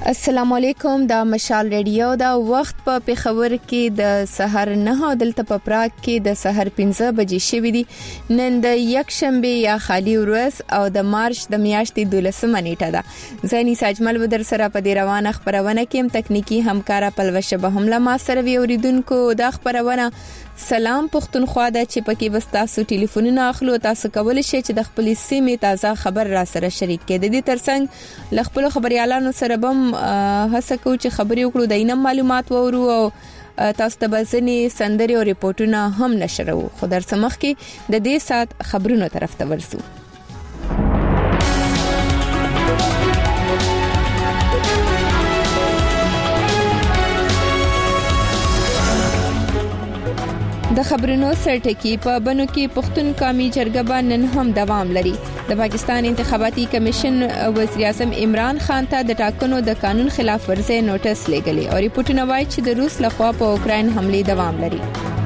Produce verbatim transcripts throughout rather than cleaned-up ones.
السلام علیکم دا مشال ریډیو دا وخت په پیښور کې د سحر نه دلته په پراګ کې د سحر پنځه بجې شوې دي نن د یک شنبه یا خالی ورځ او د مارچ د میاشتې دولسمه نیټه ده زنی ساجمل بدر سره په دی روانه خبرونه کې هم تکنیکی همکارا پلوشه به حمله ما سره وی اوریدونکو د خبرونه سلام پښتونخوا د چې پکې وستاسو ټلیفونونه اخلو تاسو کولای شئ چې د خپل سیمې تازه خبر را سره شریک کړئ د دې ترڅنګ ل خپل خبريالانو سره بم هڅه کوو چې خبرې وکړو د اینم معلومات وورو او تاسو ته بزنی سندري او ریپورتونه هم نشرو خو در سمخ کې د دې سات خبرونو طرف ته ورسو د خبرونو سرټکی په بنو کې پښتون قومي جرګه نن هم دوام لري د پاکستان انتخاباتي کمیشن وزیر اعظم عمران خان ته د ټاکنو د قانون خلاف ورزي نوټس لګلی او ریپورتونه وایي چې د روس لخوا په اوکرين حمله دوام لري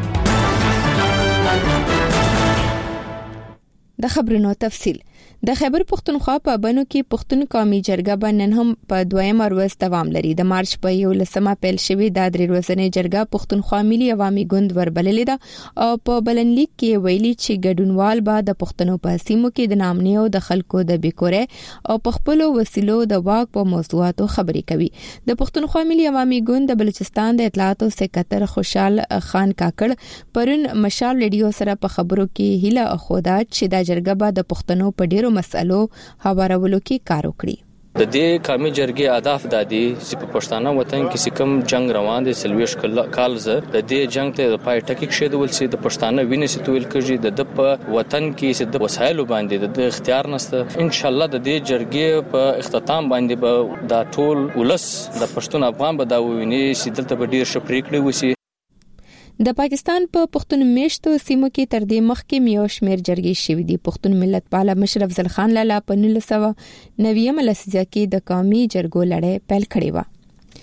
د خبرونو تفصیل د خیبر پښتونخوا په بنو کې پښتون قومي جرګه نن هم په دویم ورځ دوام لري د مارچ په یو لسمه پیل شوې د درې ورځې جرګه پښتونخوا ملي عوامي ګوند وربللې ده او په بلنلیک کې ویلي چې ګډونوال به د پښتنو په سیمو کې د نامنیو د خلکو د بیکوره او په خپل وسیلو د واک په موضوعاتو خبرې کوي د پښتونخوا ملي عوامي ګوند د بلوچستان د اطلاعاتو سکرټر خوشحال خان کاکړ پرون مشال ریډیو سره په خبرو کې هیله اخوده چې د جرګه به د پښتنو په ډیرو مسلو هوارولو کې کار وکړي د دې قومي جرګې اهداف د دې چې په پښتانه وطن کې کوم جنگ روان دي سلويش کال زه د دې جنگ ته د پای ټکی کېدول چې د پښتانه وینې ستویل کېږي د په وطن کې چې د وسایلو باندې د اختیار نسته ان شاء الله د دې جرګې په اختتام باندې به دا ټول ولس د پښتون افغان به دا ویني چې دلته به ډیر شپریکړي وسی د پاکستان په پا پښتون میشتو سیمو کې تر دې مخکې میو شمیر جرګې شوې دي پښتون ملت پاله مشرف افضل خان لالا په نولس سوه نوي لسیزه کې د قومي جرګو لړۍ پیل کړې و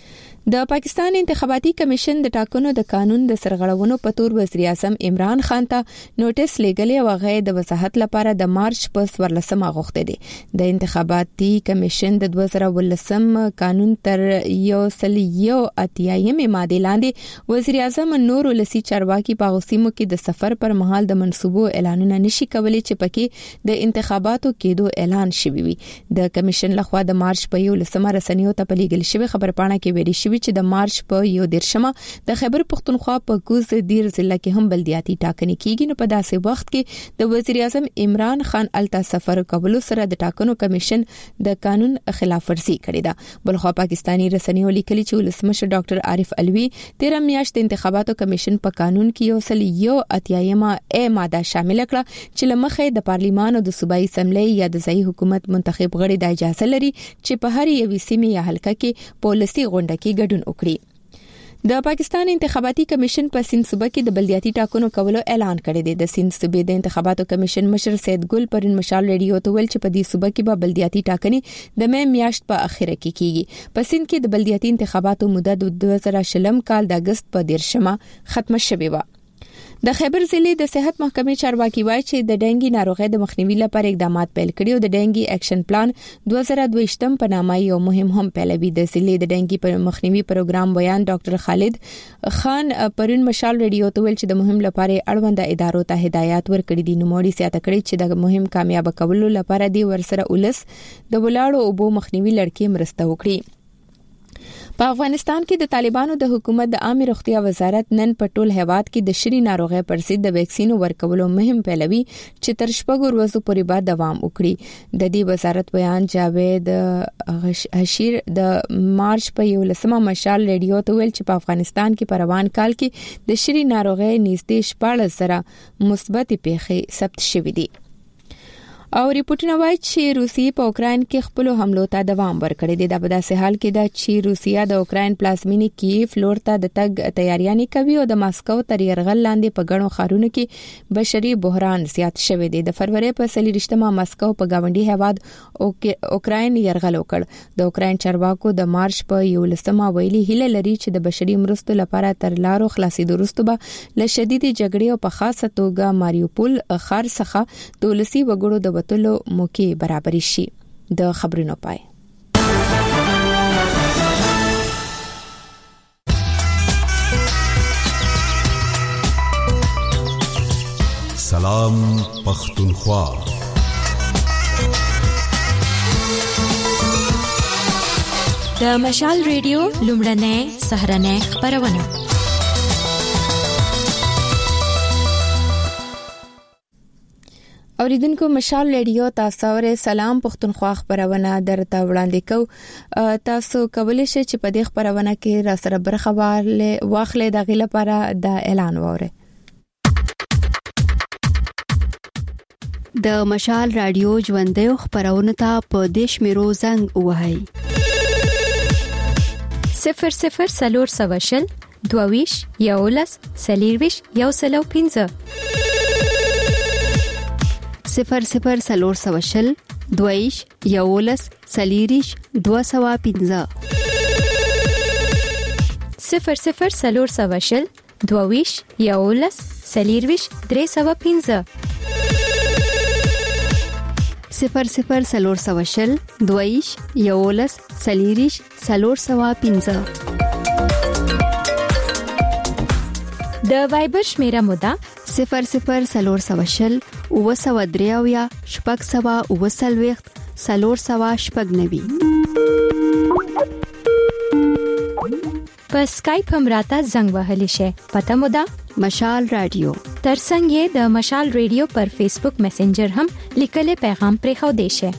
د پاکستان انتخاباتي کمیشن د ټاکنو د قانون د سرغړونو په تور وزیر اعظم عمران خان ته نوټس لګلې او غي د وضاحت لپاره د مارچ په څوارلسمه غوښته دي د انتخاباتي کمیشن د دوه زره ولسم قانون تر یو سل یو اتیایم ماده لاندې وزیر اعظم نور ولسی چارواکي په غوسیمو کې د سفر پر مهال د منسوبو اعلانونه نشي کولای چې پکې د انتخاباتو کېدو اعلان شوی وي د کمیشن لخوا د مارچ په یو لسمه رسنیو ته پلیګل شوی خبرپاڼه کې ویلي شوی چې د مارچ په یو دیرشمه د خیبر پښتونخوا په کوز دیر ضلع کې هم بلدیاتي ټاکنې کیږي نو په داسې وخت کې د وزیر اعظم عمران خان التا سفر کولو سره د ټاکنو کمیشن د قانون خلاف ورزي کړې ده بلخو پاکستانی رسنیو لیکلي چې ولسمشر ډاکټر عارف علوي تیرہ میاشت انتخاباتو کمیشن په قانون کې یو سل یو اتیایمه ا ماده شامل کړه چې لمخې د پارلیمان او د صوبایي اسمبلی یا د ځای حکومت منتخب غړي د اجازه لري چې په هر یو سیمه یا حلقه کې پالیسي غونډه کې ګډون وکړي د پاکستان انتخاباتي کمیشن په سیند صوبه کې د بلدیاتي ټاکنو کولو اعلان کړی دی د سیند صوبې د انتخاباتو کمیشن مشر سید ګل پرین مشال ریډیو ته ویل چې په دې صوبه کې به بلدیاتي ټاکنې د مې میاشت په اخره کې کیږي په سیند کې د بلدیاتي انتخاباتو موده د دوه زره شلم کال د اگست په دیرشمه ختمه شوې و د خیبر ضلع د صحت محکمې چارواکي وایي چې د ډنګي ناروغۍ د مخنیوي لپاره اقدامات پیل کړي او د ډنګي اکشن پلان دوه زره دوه په نامه یو مهم هم پیلوي د ضلع د ډنګي پر مخنیوي پروګرام بیان ډاکټر خالد خان پرون مشال ریډیو ته ویل چې د مهم لپاره اړوند ادارو ته هدایت ورکړي دي نو موري سیاته کړي چې د مهم کامیاب کولو لپاره دی ورسره ولس د ولاړو اوبو مخنیوي لړکې مرسته وکړي په افغانستان کې د طالبانو د حکومت د عامه روغتیا وزارت نن په ټول هیواد کې د شری ناروغي پر ضد د ویکسین ورکولو مهم پیلوي چې تر شپږ ورځې پورې به دوام وکړي د دې وزارت بیان جاوید حشیر د مارچ په یو لسمه مشال ریډیو ته ویل چې په افغانستان کې په روان کال کې د شری ناروغي نږدې شپږ سره مثبت پیښې ثبت شوې دي او ریپورتونه وایي چې روسیې په اوکرين کې خپل حملو ته دوام ورکړی دی د په داسې حال کې دا چې روسیا د اوکرين پلازمینی کیف لور ته د تګ تیاریانې کوي او د ماسکو تر یرغل لاندې په غنو خارونو کې بشري بحران زیات شوی دی د فروری په سلیریشتمه ماسکو په گاونډي هیواد اوکرين یرغل وکړ د اوکرين چارواکو د مارچ په یو لسمه ویلي هله لري چې د بشري مرستو لپاره تر لارو خلاصېدو وروسته به له شدید جګړې او په خاصه توګه ماریوپول ښار څخه د ولسي وګړو د وتلو موقع برابر شي د خبرونو پای سلام پختونخوا. د مشال ریډیو لومړنۍ سهرنۍ خبرونه. اوریدونکو مشال ریډیو تاسو ور سلام پختونخوا خبرونه درته وړاندې کو. تاسو کولی شئ چې په دې خبرونه کې را سره برخه واخلئ د غیله لپاره د اعلان وره. د مشال رادیو ژوندۍ خبرونه ته په دیش میرو زنګ وهاي صفر صفر سلور سواشل دوویش یولس سلیرویش یو سلو پینزه صفر صفر سلور سواشل دوویش یولس سلیریش دو سوا پینزه صفر صفر سلور سواشل دوویش یولس سلیرویش درې سوا پینزه صفر صفر سلور سواشل دویش یولس سلیریش سلور سوا پینزه. د وایبر شمیره مودا صفر صفر سلور سواشل او سوا دریاویا شپږ سوا او سلويخت سلور سوا شپږ نوي. په اسکایپ هم راته زنګ وهلی شي. پته مودا مشال رادیو. ترڅنګ د مشال ریډیو پر فیسبوک میسنجر هم لیکل پیغام پرې خو دی شي.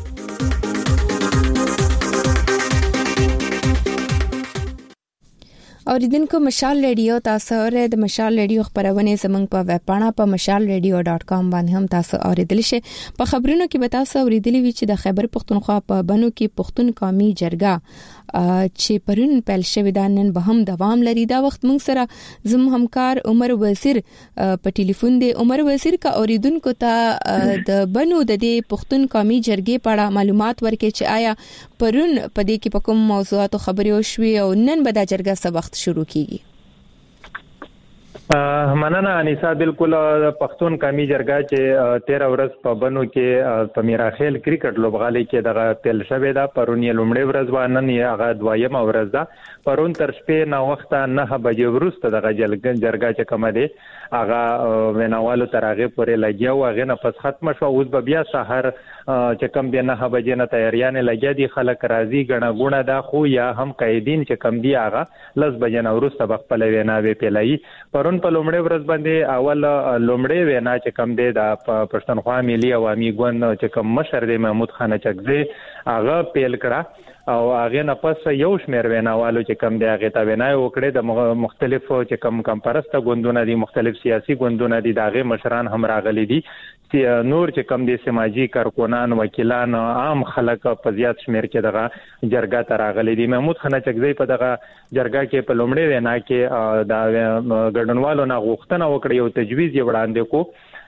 اوریدونکو مشال ریډیو تاسو ور د مشال ریډیو خبرونه زمنګ په ویب پاڼه په مشال ریډیو ډاټ کام باندې هم تاسو اوریدل شئ. په خبرونو کې به تاسو اوریدلی وی چې د خیبر پختونخوا په بنو کې پښتون قومي جرګه چې پرون پیل شوې ده نن به هم دوام لري. دا وخت موږ سره زم همکار عمر وزیر په ټلیفون دی. عمر وزیر کا اوریدونکو ته د بنو د دې پښتون قومي جرګې په اړه معلومات ورکړي چې آیا پرون په دې کې په کوم موضوعاتو خبرې وشوي او نن به دا جرګه څه وخت شروع کیږي. مننه انیسا. بالکل پښتون قومي جرګه چې تیرہ ورځ په بنو کې په میراخیل کرکټ لوبغالي کې دغه پیل شوې ده. پرون یې لومړی ورځ و، نن یې هغه دویمه ورځ ده. پرون تر شپې نه وخته نه بجې وروسته دغه جرګه چې کومه ده هغه ویناوالو تر هغه پورې لګیا و. هغه نه پس ختم شو. اوس به بیا سحر چې کوم دی نه بجې نه تیاریانه لګیا دي. خلک راځي غڼه غونه ده خو یا هم قائدین چې کم دی هغه لس بجې نه وروسته خپل ویناوي پیلای. پرون په لومړی ورځ باندې اول لومړی وینا چې کم دی د پښتونخوا ملي عوامي ګوند چې کوم مشر دی محمود خان چکزي هغه پیل کړه او هغه نه پس یو شمېر ویناوالو چې کم دی هغه ته وینا وکړه. د مختلفو چې کم کم پرسته ګوندونه دي، مختلف سیاسي ګوندونه دي، داغه مشران هم راغلي دي. نور چې کم دي سماجی کارکونان وکیلان عام خلک په زیات شمېر کې دغه جرګه ته راغلي دي. محمود خان چکزي په دغه جرګه کې په لومړی وینا کې د ګډونوالو نه غوښتنه وکړه یو تجویز یې وړاندې کو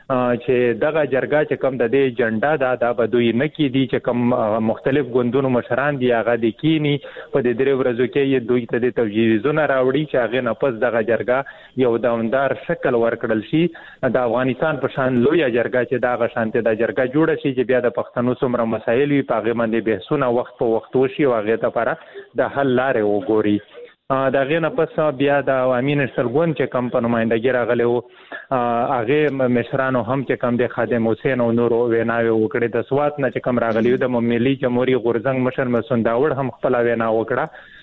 چې دغه جرګه چې کم د دې جنډا دا د بدوی نه کې دي چې کم مختلف ګوندونو مشران دي هغه د کینی په دې درې ورځو کې دوی ته د توجیهونه راوړي چې هغه نه پس دغه جرګه یو دوامدار شکل ورکړل شي. د افغانستان په شان لوی جرګه چې دغه شانته د جرګه جوړه شي چې بیا د پښتنو څومره مسایل وي په هغه باندې بحثونه وخت په وخت وشي او هغه لپاره د حل لارې وګوري. دا غینه پس بیا د عوامي نشل ګوند چې کم په نمائندګي راغلی وو هغه مشرانو هم چې کم د خادم حسین او نور ویناوي وکړي. د سوات نه چې کم راغلی د ملي جمهوریت غورزنګ مشر مسعود داوود هم خپل وینا وکړه.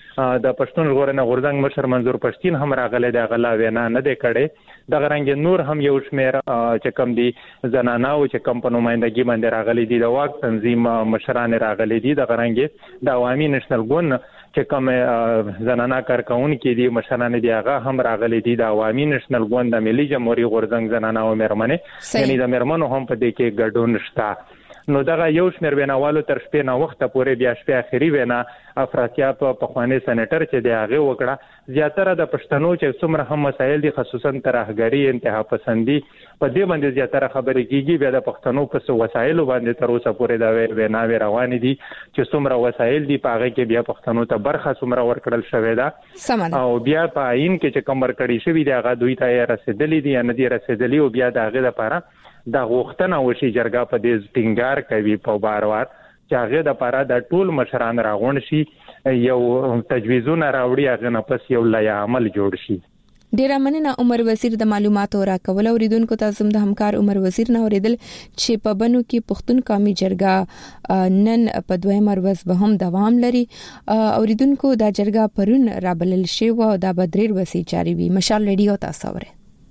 د پښتون ژغورنې غورزنګ مشر منظور پښتين هم راغلی د غلا وینا نه دی کړي. د غرنګ نور هم یو شمیر چې کم دي زناناو چې کم په نمائندګي باندې راغلي دي. د واک تنظیم مشران راغلي دي. د غرنګ د عوامي نشل ګوند چې کوم زنانا کارکون کې دي مشران دي هغه هم راغلي دي. د عوامي نشنل ګوند د ملي جمهوریت غورزنګ زنانا او مېرمنې یعنی د مېرمنو هم په دې کې ګډون شته. نو دغه یو شمېر ویناوالو تر شپې نه وخته پورې بیا شپې اخري وینا افراطیاب په خواني سېنیټر چې دی هغه وکړه. زیاتره د پښتنو چې څومره هم مسایل دي خصوصا ترهګری انتها پسندي په دې باندې زیاتره خبرې کیږي. بیا د پښتنو په وسایلو باندې تر اوسه پورې دا ویناوي روان دي چې څومره وسایل دي په هغه کې بیا پښتنو ته برخه څومره ورکړل شوې ده او بیا په عین کې چې کوم ورکړی شوی دی هغه دوی ته رسیدلې دي یا نه دي رسیدلې او بیا د هغه لپاره دا غوښتنه وشي جرګه په دې ټینګار کوي په بار-بار چې هغه د لپاره د ټول مشران راغون شي یو تجویزونه راوړي هغه نه پس یو لای عمل جوړ شي. ډیر مننه عمر وزیر د معلوماتو راکول. اوریدونکو ته زم د همکار عمر وزیر نه اوریدل چې په بنو کې پښتون قومي جرګه نن په دویم ورځ به هم دوام لري. اوریدونکو دا جرګه پرون رابلل شي او دا بدریر وسی جاری وي. مشال ریډیو تاسو اوره.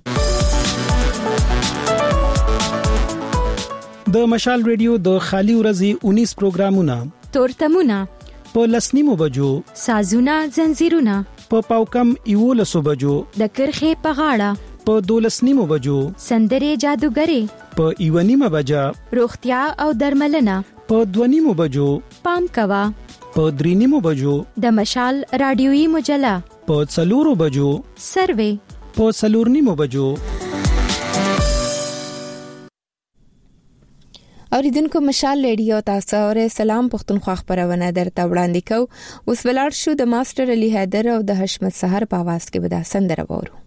د مشال ریډیو د خالي ورځي انیس پروګرامونه تورتمونه په لسنیمو بجو سازونه زنجیرونه په پاوکم یولسو بجو د کرخې په غاړه په دولسنیمو بجو سندري جادوګری په ایونیمه بجا روغتیا او درملنه په دونیمو بجو پام کوا په درینیمو بجو د مشال رادیويي مجله په څلورو بجو سروي په څلورنیمو بجو. اوریدونکو مشال ریډیو تاسو اوره سلام پښتونخوا خبرونه درته وړاندې کو. اوس ولر شو د ماستر علي حیدر او د حشمت سحر په आवाज کې ودا سندره وورو.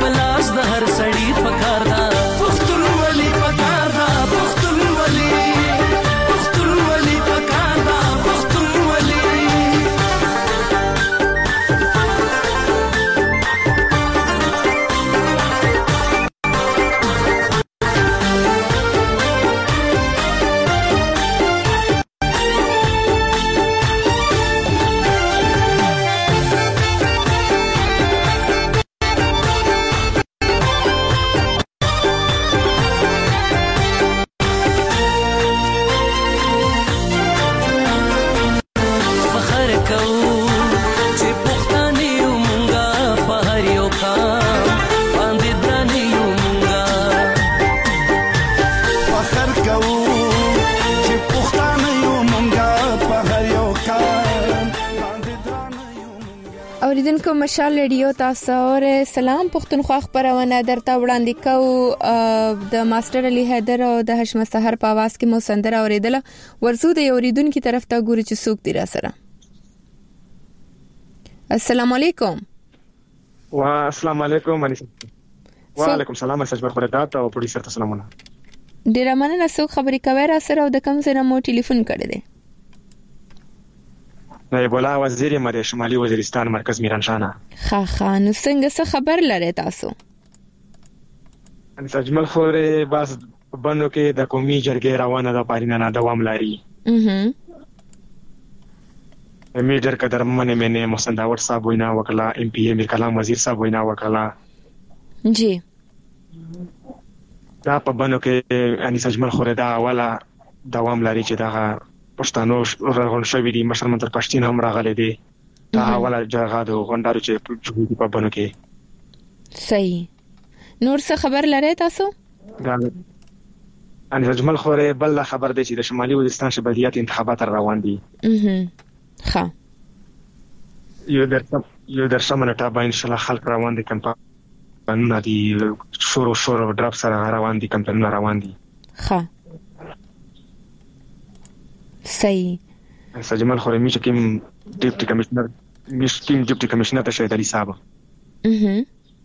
پکار دا پختون ولی پکار دا پختون ولی اوریدونکو مشال ریډیو تاسو اور سلام پښتونخوا خبرونه درته وړاندې کوو د ماستر علي حیدر او د حشمت سحر په आवाज کې مو سندره اوریدله ورزو د اوریدونکو طرف ته ګوري چې څوک دی را سره. السلام علیکم. وا السلام علیکم انیس. وعلیکم السلام سجبر خدات او پروډوسر ته سلامونه. ډیر مننه څوک خبرې کوي را سره او د کوم ځای نه مو ټلیفون کړی دی؟ نه بولا وزیر مری شمالي وزیرستان مرکز میرانشانه. ها ها نو څنګه څه خبر لري تاسو؟ ان اجمل خوره بس بنو کې د قومي جرګې روانه د پارینه نه دوام لري. اها میجر قدر منه منه محسن داوود صاحب وینا وکړه، ام پی امیر کلام وزیر صاحب وینا وکړه. جی دا په بنو کې ان اجمل خوره دا اوله دوام لري چې دا پښتنو غون شوی دي مشر منتر پښتين هم راغلي دي. دا اوله جرګه د غونډارو چې په بنو کې. صحیح. نور څه خبر لري تاسو؟ دا ان اجمل خوره بل خبر دی چې د شمالي وزیرستان شبلیات انتخابات روان دي. اها ها یو درته یو درته منټه به ان شاء الله خلک روان دي کمپاین دي شورو شورو ډراپ سره روان دي کمپاین روان دي. ها صحیح. سجمل خورمی چې کوم ډیپټي کمشنر مشکین ډیپټي کمشنر ته شهید علي صاحب اها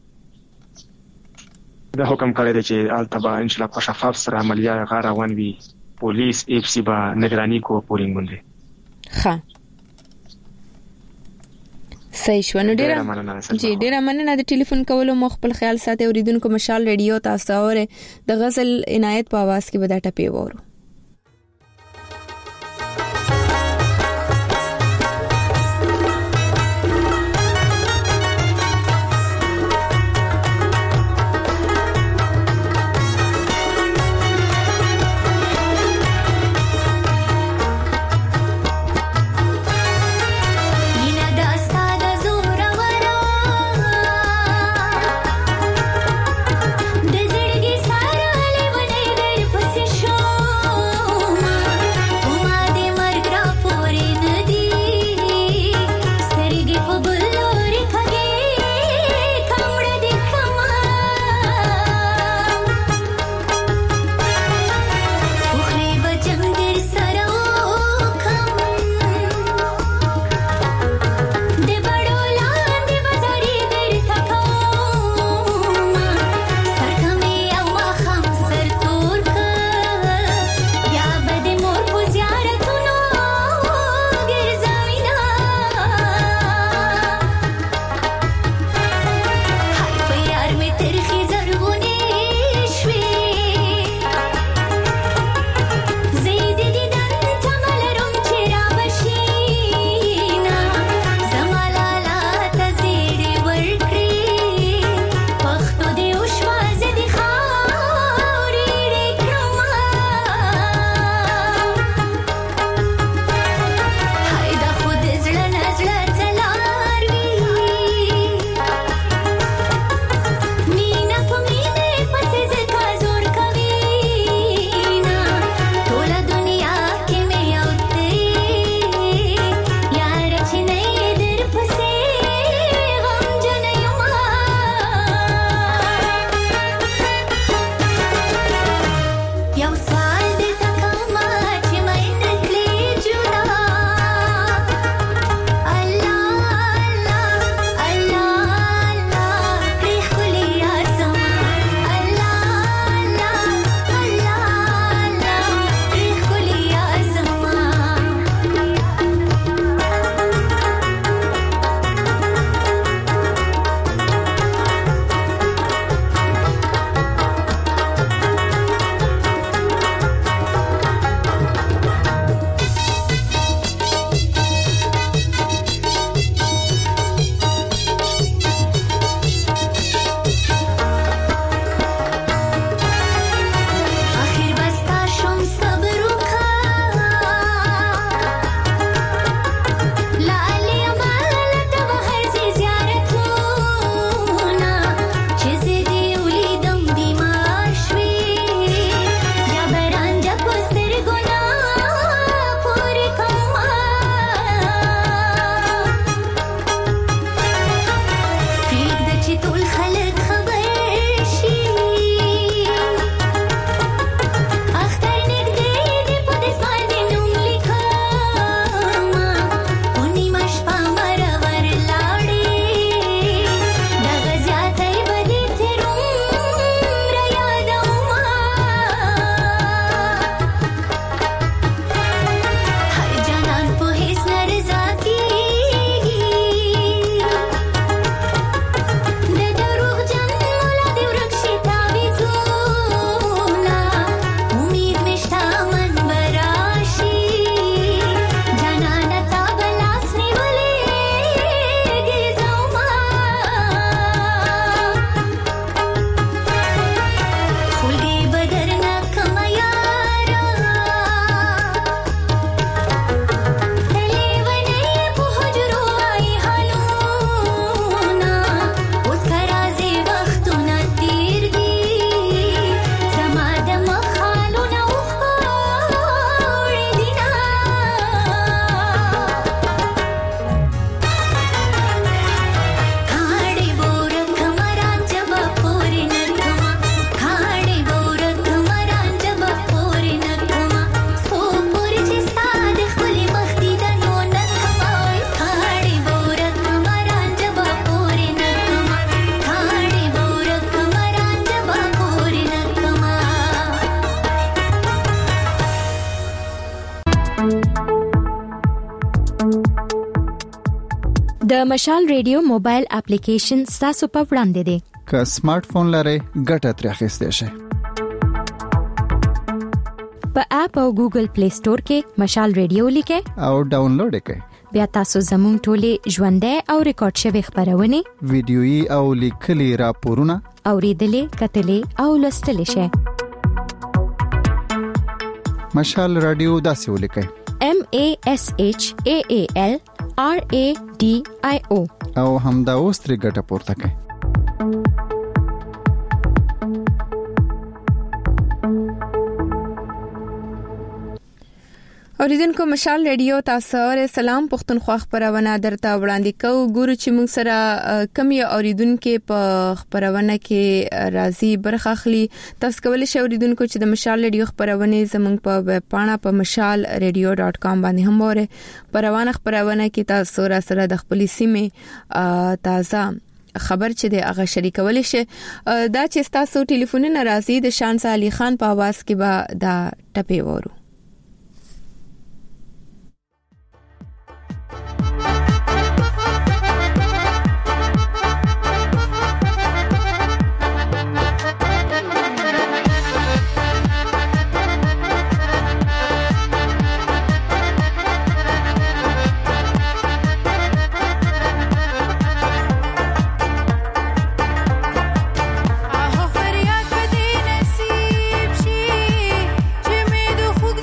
دا حکم کړی دی چې التبا ان شاء الله په شفاف سره عملیات غار روان وي، پولیس اف سی با نگرانی کو پورینګ باندې. ها صحیح شو. نو ډیره جی ډیره مننه د ټلیفون کولو مخ خپل خیال ساتي. اوریدونکو مشال ریډیو تاسو اور د غزل عنایت په आवाज کې ودا ټپي وورو. د مشال ریډیو موبایل اپلیکیشن تاسو په وړاندې دی. که سمارټ فون لرئ ګټه ترې اخیستئ شئ. په اپ او ګوګل پلی سٹور کې مشال ریډیو لیکئ او ډاونلوډ یې کړئ. بیا تاسو زموږ ټولې ژوندۍ او ریکارډ شوی خبرونه ویډیويي او لیکلي راپورونه اوریدلې کتلې او لوستلې شئ. مشال رادیو داسې ولیکئ: M A S H A A L R A D I O او همدا اوس ترې ګټه پورته کړئ. اوریدونکو مشال ریډیو تاسو سره سلام پښتونخوا خبرونه درته وړاندې کوو. ګورو چې موږ سره کم یو اوریدونکو په خبرونه کې راځي برخه اخلي. تاسو کولای شئ اوریدونکو چې د مشال ریډیو خبرونه زموږ په ویب پاڼه په مشال ریډیو ډاټ کام باندې هم وره پروانه خبرونه کې تاسو سره د خپل سیمه تازه خبر چې د هغه شریکول شي. دا چې تاسو ټلیفون ناراضي د شانس علي خان په आवाज کې به دا ټپي وورو. فریاد بدی نصیب شي چې می د خوږ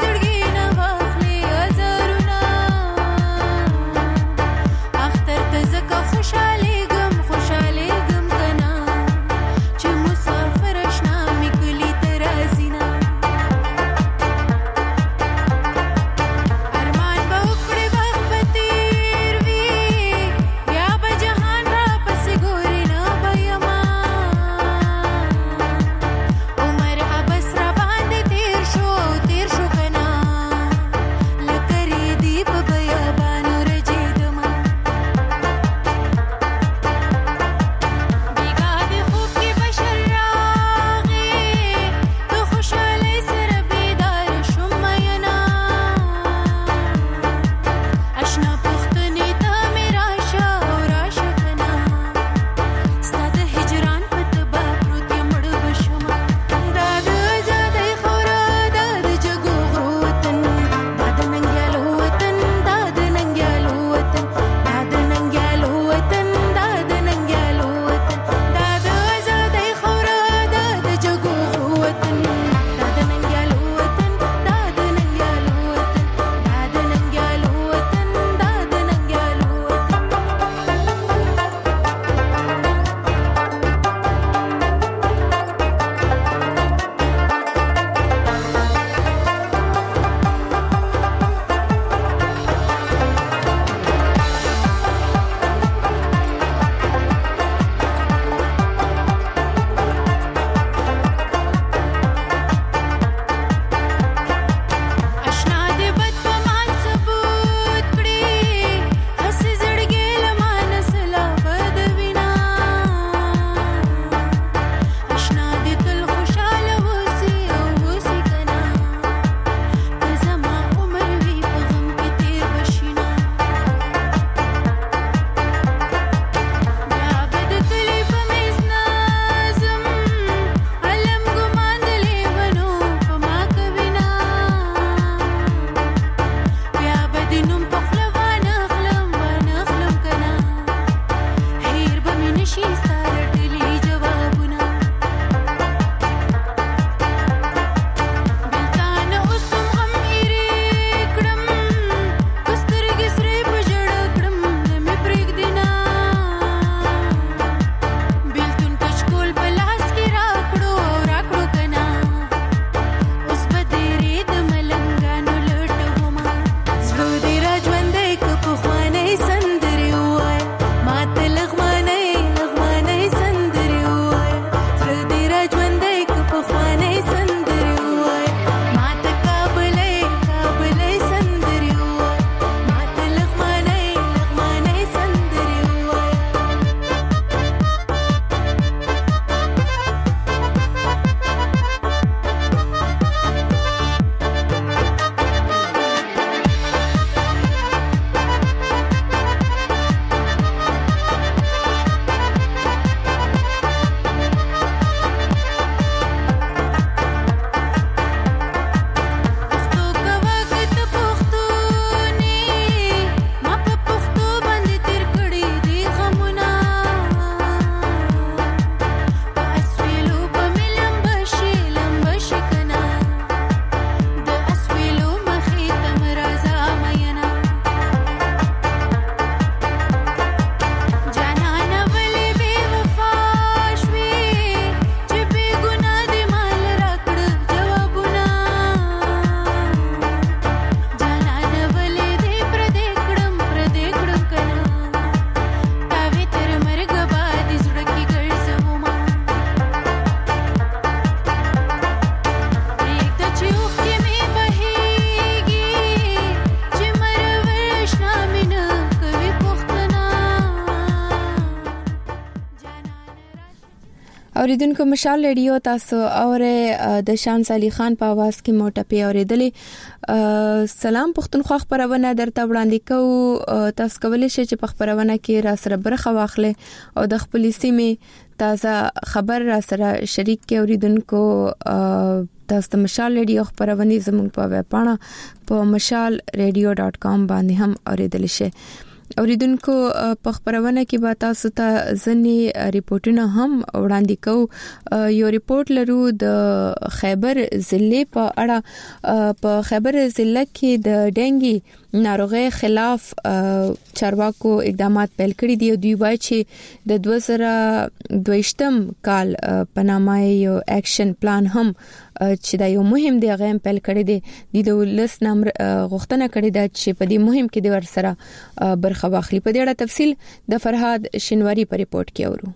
اوریدونکو مشال ریډیو تاسو اوره د شمس علي خان په आवाज کې موټه پیوریدلې سلام پښتونخوا خبرونه درته وړاندې کوو تاسو کولای شئ چې په خبرونه کې را سره برخه واخلئ او د خپل سیمې تازه خبر را سره شریک کې اوریدونکو تاسو مشال ریډیو خبرونه زموږ په ویب پاڼه په مشال ریډیو ډاٹ کام باندې هم اوریدل شئ اوریدونکو په خبرونه کې به تاسو ته ځنې ریپورتونه هم وړاندې کوو یو ریپورت لرو د خیبر ضلع په اړه په خیبر ضلع کې د ډینګي ناروغي خلاف چارواکو اقدامات پیل کړي دي دوی وایي چې د دوه زره دویشتم کال په نامه یو اکشن پلان هم چې دا یو مهم دی غیم پیل کړی دی د ولس نام غوښتنه کړې ده چې په دې مهم کې د ور سره برخه واخلي په دې اړه تفصیل د فرهاد شینواری په ریپورت کې اورو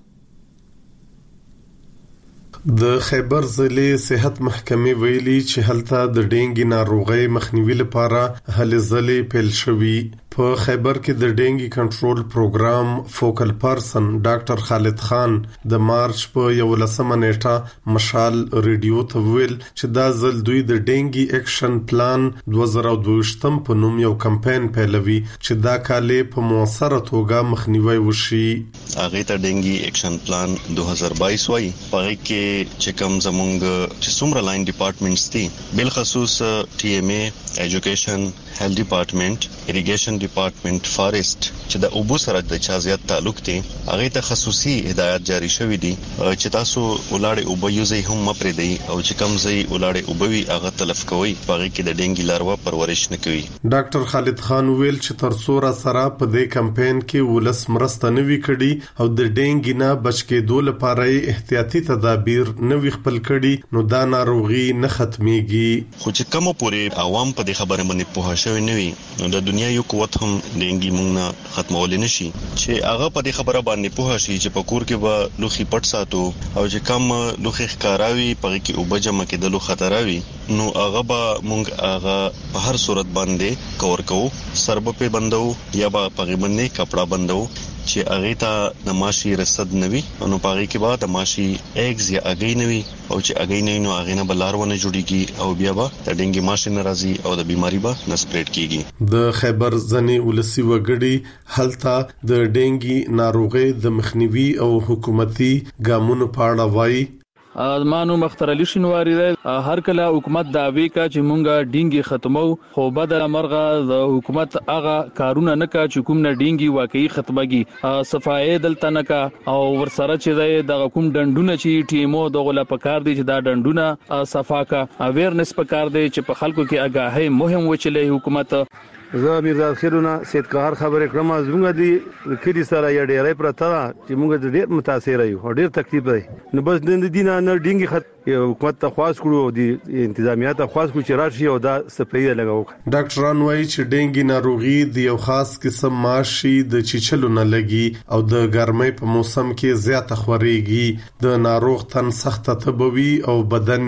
د خیبر ضلع صحت محکمې ویلي چې هلته د ډینګي ناروغي مخنیوي لپاره هلې ځلې پیل شوې په خیبر کې د ډینګي کنټرول پروګرام فوکل پرسن ډاکټر خالد خان د مارچ په یولسمه نیټه مشال ریډیو ته ویل چې دا ځل دوی د ډینګي اکشن پلان دوه زره دوه په نوم یو کمپاین پیلوي چې دا کال په موثره توګه مخنیوي وشي هغه ته ډینګي اکشن پلان دوه هزار بایس وایي په کې چې کوم زمونږ چې څومره لاین ډپارټمنټس دي بل خصوص ټي ام ای ایجوکیشن هیلث ډپارټمنټ اریګیشن ډپارټمنټ فارست چې د اوبو سره د چا زیات تعلق دي هغه ته خصوصي هدایت جاری شوې دي چې تاسو ولاړې اوبو یوزي هم مپرې دی او چې کوم ځای ولاړې اوبوي هغه تلف کوي په کې د ډینګي لاروا پرورش نه کوي ډاکټر خالد خان ویل چې تر څو را سره په دې کمپاین کې ولس مرسته نوي کړي او د ډینګي نه بچ کېدو لپاره احتیاطي تدابیر نوي خپل کړي نو دا ناروغي نه ختميږي خو چې کوم پورې عوام په دې خبره باندې پوه شوی نه وي نو د دنیا یو قوت هم ډینګي مونږ نه ختمول نه شي چې هغه په دې خبره باندې پوه شي چې په کور کې به لوخي پټ ساتو او چې کم لوخي ښکاراوي په کې او بجمه کې د لوخ خطراوي نو هغه به مونږ هغه په هر صورت باندې کور کوو سرب په بندو یا به په باندې کپڑا بندو چې هغه ته د ماشي رصد نوي نو پاره کې بعد د ماشي ایگز یا اگې نوي او چې اگې نه نو هغه نه بلارونه جوړيږي او بیا به د ډینګي ماشي ناراضي او د بیماری به نه سپریډ کیږي د خیبر ځنی ولسی وګړي هلته د ډینګي ناروغي د مخنیوي او حکومتي ګامونو په اړه وایي ازمانو مختار علي شینواری هر کله حکومت داوی کا چې مونږه ډینګي ختمو خو بدل مرغه د حکومت هغه کارونه نه کا چې کوم نه ډینګي واقعي ختمګي صفای دلته نه کا او ورسره چې د کوم ډندونه چې ټیمو دغه لپاره دي چې دا ډندونه صفا کا اویرنس پکار دي چې په خلکو کې آگاهي مهم وچلې حکومت زه میرزا خیرونه سید قهر خبرې کړم زموږ دي کلی سره یا ډیرې پرته چې موږ ډېر متاثر یو ډېر تکلیف دی نو بس د دینه نه ډینګي خط حکومت ته خواص کړو د انتظامیات ته خواص کړو چې راشي او دا سپریه لګاو ډاکټران وایي چې ډینګي ناروغي د یو خاص قسم ماشي د چیچلو نه لګي او د ګرمۍ په موسم کې زیاته خوريږي د ناروغ تن سخت تبوي او بدن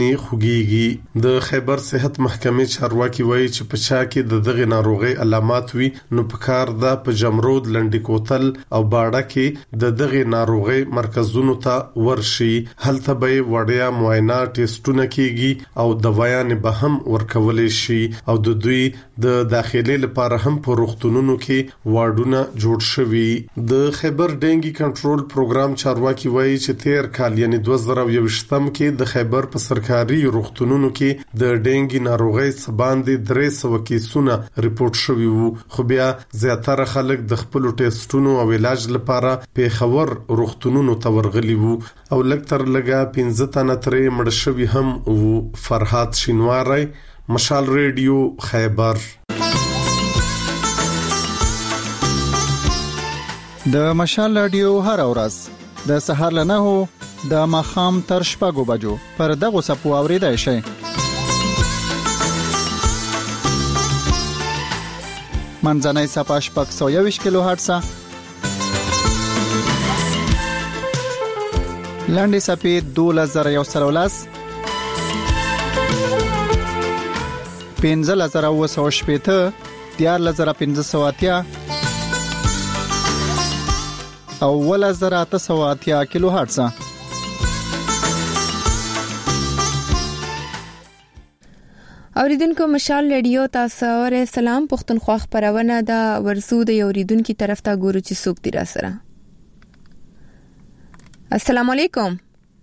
خوږيږي د خیبر صحت محکمې چارواکي وایي چې په چا کې د دغه ناروغي علامات وي نو پکار دا په جمرود لنډی کوتل او باړه کې د دغه ناروغي مرکزونو ته ورشي هلته به وړیا معاینه ټیسټونه کیږي او دوايان به هم ورکول شي او د دوی د داخلي لپاره هم په روغتونونو کې واډونه جوړ شوي د خیبر ډینګي کنټرول پروګرام چارواکي وایي چې تیر کال یعنی دوه زره یوویشتم کې د خیبر په سرکاري روغتونونو کې د ډینګي ناروغي سباندې درې سوه کیسونه ریپورت شوي وو خو بیا زیاتره خلک د خپل ټیسټونو او علاج لپاره په خبر روغتونونو ته ورغلي وو او لکتر لګا پنځه تنه ترې مړ شوي هم وو فرهاد شینواری مشال ریډیو خیبر د مشال رادیو هر ورځ د سهار لنه هو د مخام تر شپږو بجو پر دغه سپو اوریدای شي منځنۍ صفه شپږ سوه یوویشت کیلو هرتز لاندې صفې دولس زره یو سل ولس پنځه زره اوه سوه شپېته دیارلس زره پنځه سوه اتیا او اوولس زره اته سوه اتیا کیلو هرتز اوریدونکو مشال رادیو تاسو اور سلام پښتونخوا خبرونه دا ورسو د اوریدونکو طرف ته ګورو چې څوک دی را سره. السلام علیکم.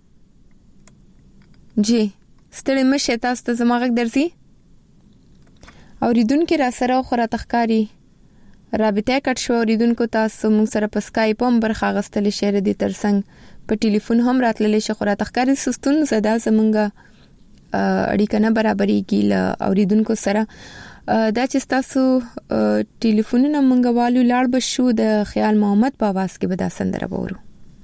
جی ستړي مشه تاسو ته زماغک درځي اوریدونکو را سره خو را تخکاری رابطه کټ شو. اوریدونکو تاسو موږ سره په اسکایپ هم برخه غستل شهر دي ترڅنګ په ټلیفون هم راتللی شي خو را تخکاری سستون زدا زمونږه اړیکه نه برابرۍ کیله اوریدونکو سره. دا چې تاسو ټلیفونونه مونږ والو لاړ بشو د خیال محمد په आवाज کې به دا سندره وورو.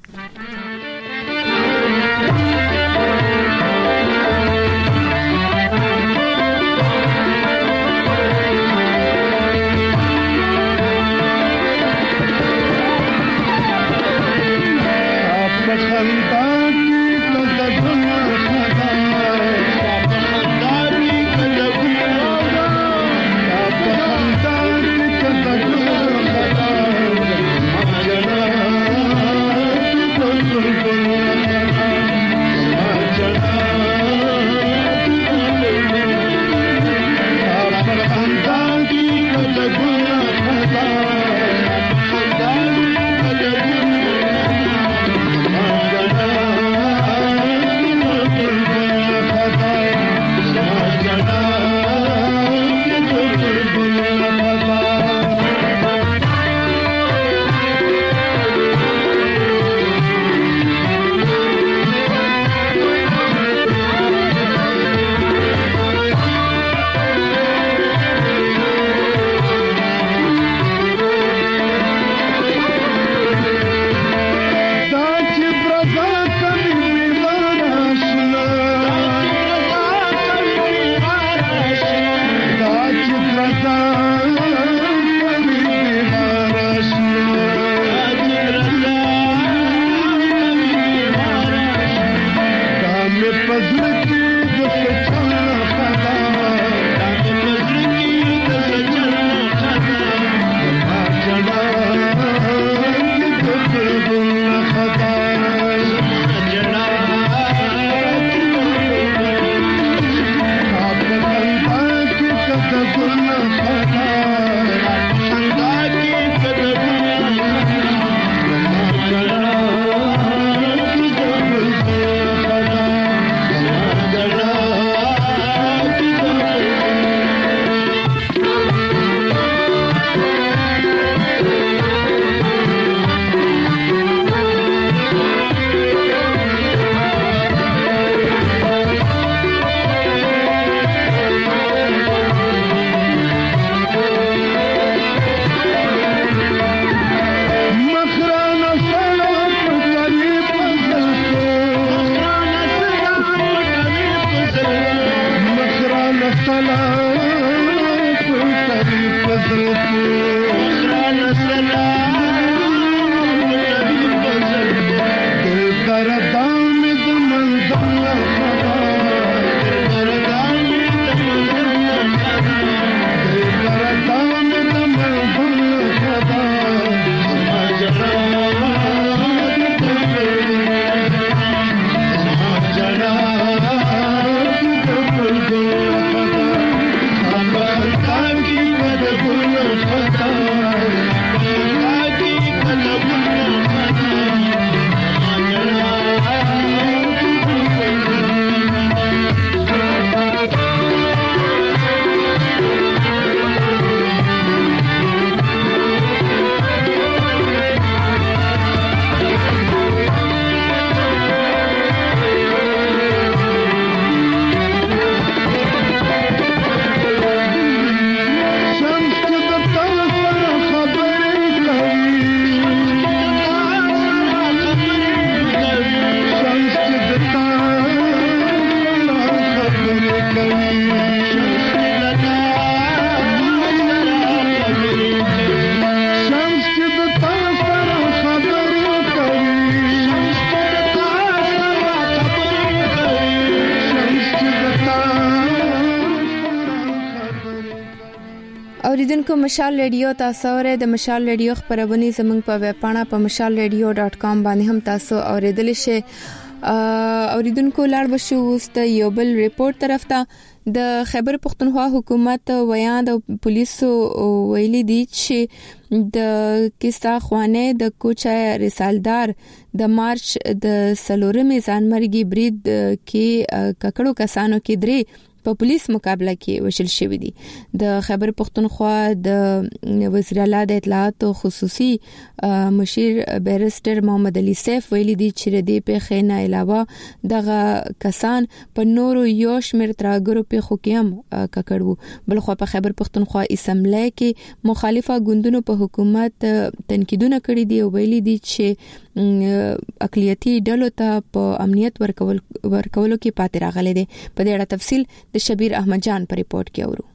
اوریدونکو مشال رادیو تاسو اوره د مشال رادیو خبرونه زموږ په ویب پاڼه په مشال رادیو ډاٹ کام باندې هم تاسو اوریدل شئ. اوریدونکو لاړ بشو وست یو بل ریپورت طرف ته د خیبر پختونخوا حکومت ویا د پولیسو ویلي دي چې د کیسا خوانه د کوچا رسالدار د مارچ د سلورمې ځانمرګي برید کې ککړو کسانو کې درې په پولیس مقابله کې وشل شوې دي. د خیبر پختونخوا د وزیر اعلی د اطلاعات خصوصي مشیر بیرسټر محمد علي سیف ویلي دي چې د پیښې نه علاوه دغه کسان په نورو یو شمېر ترهګرو پیښو کې هم ککړ وو. بل خو په خیبر پختونخوا اسمبلی کې مخالفه ګوندونو په حکومت تنقیدونه کړي دي او ویلي دي چې اقلیتي ډلو ته په امنیت ورکول ورکولو کې پاتې راغلي دي. په دې اړه تفصیل د شبیر احمد جان په ریپورت کې اورو.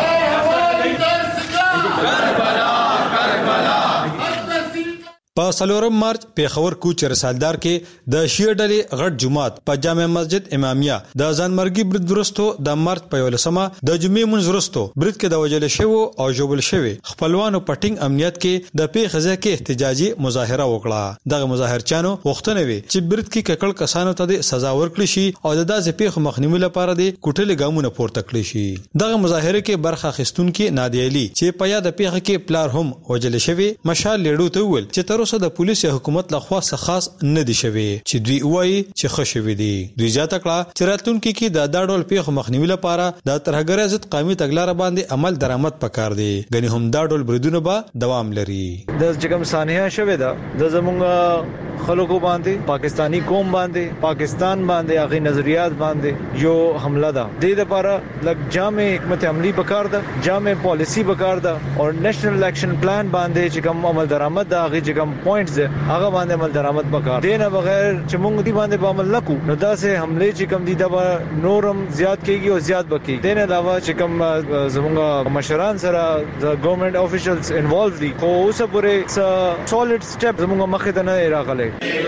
په سلورم مارچ پیښور کوچ رسالدار کې د شیعه ډلې غټ جماعت په جامع مسجد امامیه د ځانمرګي برید ورستو د مارچ په یولسمه د جمعې منځ ورستو برید کې د وجل شوی او جوبل شوی خپلوانو پټینګ امنیت کې د پیښې ځکه احتجاجي مظاهره وکړه. دغه مظاهرچانو وختونه وی چې برید کې ککړ کسانو ته د سزا ورکړي شي او د داسې پیښو مخنیوي لپاره د کوټلې ګامونه پورته کړي شي. دغه مظاهره کې برخه اخیستونکو نادی علي چې په یاد پیښه کې پلار هم وجل شوی مشال لیډو ته ویل چې تر اوسه د پولیس یا حکومت لخوا څه خاص نه دي شوی چې دوی وایي چې خښوي دي. دوی ځاته کړه چې راتلونکي کې د داډول پیښو مخنیوي لپاره د ترهګر ضد قومي تګلارې باندې عمل درآمد پکار دي. غني هم داډول بریدونه به دوام لري. د چکم سانحه شوه دا د زمونږ خلکو باندې پاکستانی قوم باندې پاکستان باندې هغه نظریات باندې یو حمله ده. د دې لپاره لږ جامع حکمت عملی پکار ده، جامع پالیسی پکار ده او نېشنل اکشن پلان باندې چې کوم عمل درآمد ده هغه چې کوم پوینټس ده هغه باندې عمل درآمد پکار. دینه بغیر چې موږ دې باندې عمل نکو نو داسې حمله چې کوم دي دا نورم زیات کیږي او زیات بکی. دینه علاوه چې کوم زمونږ مشران سره د ګورنمنت افیشلز انوالو دي خو اوسه پورې سولید سټپ زمونږ مخه ته نه راغلي.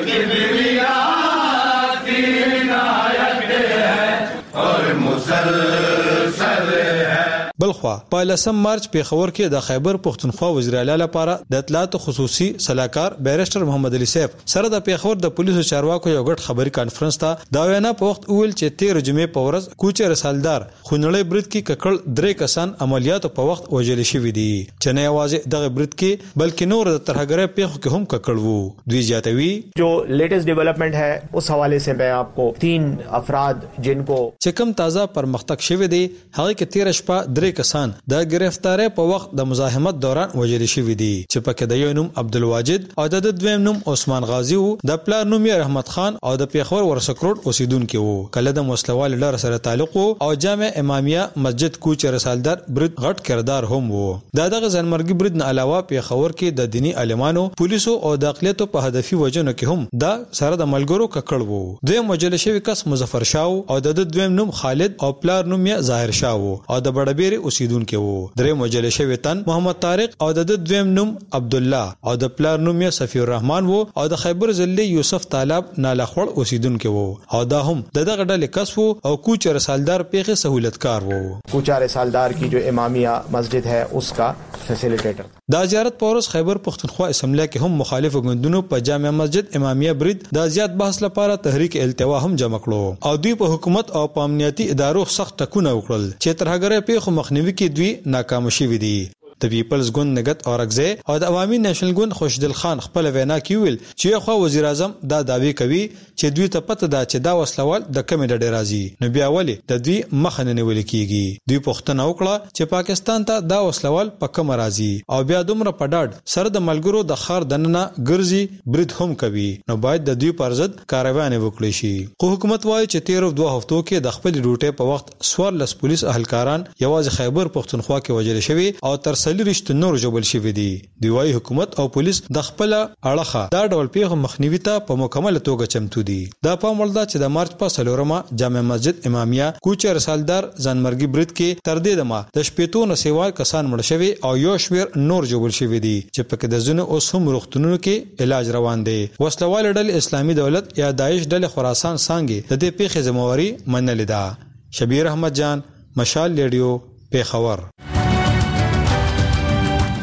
بلخوا په لسم مارچ پیښور کې د خیبر پختونخوا وزیر اعلی لپاره د اطلاعات خصوصي صلاحکار بیرسټر محمد علي سیف سره د پیښور د پولیسو چارواکو یو غټ خبري کانفرنس ته دا وینا په وخت اول چې تیر جمعې په ورځ کوچ رسالدار خونړی برید کې ککړ درې کسان عملیاتو په وخت وژل شوی دي چې نه یوازې دغه برید کې بلکې نور د ترهګر پیښو کې هم ککړ وو. دوی زیاتوي جو لیټسٹ ڈیولپمنٹ ہے اس حوالے سے میں آپ کو تین افراد جن کو چې کوم تازه پرمختګ شوی دی هغه کې تیر شپه درې کسان د گرفتاری په وخت د مزاحمت دوران وژل شوی دي چې پکې د یو نوم عبدالواجد او د دویم نوم عثمان غازی وو. د پلار نوم یې رحمت خان او د پیښور ورسکروټ اوسیدونکو وو. کله د مسلوال لار سره تعلق او جامع امامیه مسجد کوچ رسالدار برید غټ کردار هم وو. دا دغه ځانمرګي برید نه علاوه پیښور کې د دینی عالمانو پولیسو او د اقلیتو په هدفي وجنو کې هم دا سره د ملګرو ککړ وو. دویم وژل شوی کس مظفر شاه او د دویم نوم خالد او پلار نوم یې ظاهر شاه وو او د بڑبیر اوسیدونکو وو. درې مجل شوی تن محمد طارق او د دویم نوم عبد الله او د پلار نوم یې صفی الرحمن وو او د خیبر ضلع یوسف طالب نالخوړ اوسیدونکو وو او دا هم دغه ډلې کس وو او کوچ رسالدار پیښه سہولتکار وو. کوچ رسالدار کی جو امامیہ مسجد ہے اس کا فیسیلیټیټر. دا زیارت پورس خیبر پختونخوا اسمبلی کې هم مخالف غوندونو په جامع مسجد امامیه برید د زیات بحث لپاره تحریک التوا هم جمع کړو او دوی په حکومت او په امنیتي ادارو سخت ټکونه وکړل چې ترهګر پیښو مخنیوي کې دوی ناکام شوي دي. د پیپلز ګوند نګت اورګزه او د عوامي نېشنل ګوند خوشدل خان خپل وینا کې ویل چې خو وزیر اعظم دا داوی کوي چې دوی ته پته ده چې دا وسلوال د کمی ډډه راځي نو بیا ولی د دوی مخ نه نیول کیږي. دوی پوښتنه وکړه چې پاکستان ته دا وسلوال په کوم راځي او بیا دومره پډاډ سره د ملګرو د خار دننه ګرځي برید هم کوي نو باید د دوی پر ضد کاروانې وکړي شي. خو حکومت وایي چې تیر دوه هفتو کې د خپل روټه په وخت سوار لس پولیس اهلکاران یوازې خیبر پختونخوا کې وژل شوی او تر رشت نور جوړ شوی دي. دی وايي حکومت او پولیس د خپل اړخه دا ډول پیښو مخنیوي ته په مکمل توګه چمتو دي. دا په مولدا چې د مارچ په سلورمه جامع مسجد امامیه کوچ رسالدار ځانمرګي برید کې تر دې دمه د شپېتو نسوال کسان مړ شوي او یو شمېر نور جوړ شوی دي چې پکې د زنه اوس هم روغتونونو کې علاج روان دي. وسلوال ډلې اسلامي دولت یا داعش ډلې خراسان څنګه د دې پیښې ذمہواری منلې ده. شبیر احمد جان، مشال ریډیو، پیښور.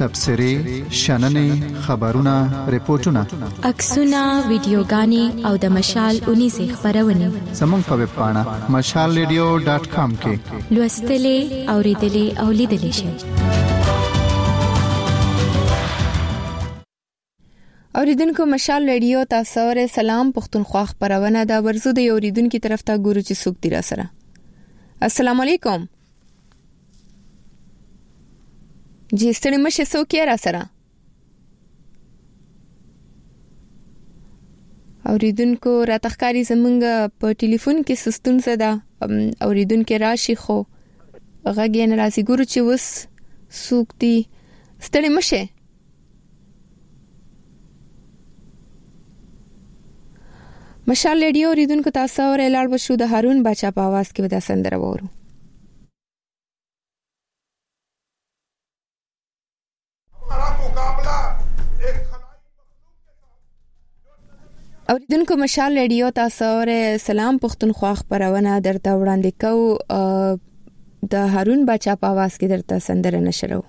تبصرې شننې خبرونه ریپورتونه عکسونه ویډیوګانې او د مشال اونیزه خبرونه زموږ په ویب پاڼه مشال ریډیو ډاټ کام کې لوستلې اوریدلې او لیدلې شئ. اوریدونکو مشال ریډیو تاسو سره سلام پښتونخوا خبرونه دا ورزو د اوریدونکو طرف ته ګورو چې څوک دی را سره. السلام علیکم. جی ستړي مشه څوک یې را سره؟ اوریدونکو را تخکاری زمونږ په ټلیفون کې سستون زده اوریدونکو راشي خو غږ یې ناراضي ګورو چې وس څوک دی. ستړي مشه. مشال ریډیو اوریدونکو تاسو سره لاړ بشو د هارون بچا په आवाज کې ودا سندره وورو. اوریدونکو مشال ریډیو تاسو سره سلام پښتونخوا خبرونه درته وړاندې کوو. د هارون بچا په आवाज کې درته سندره نشرو.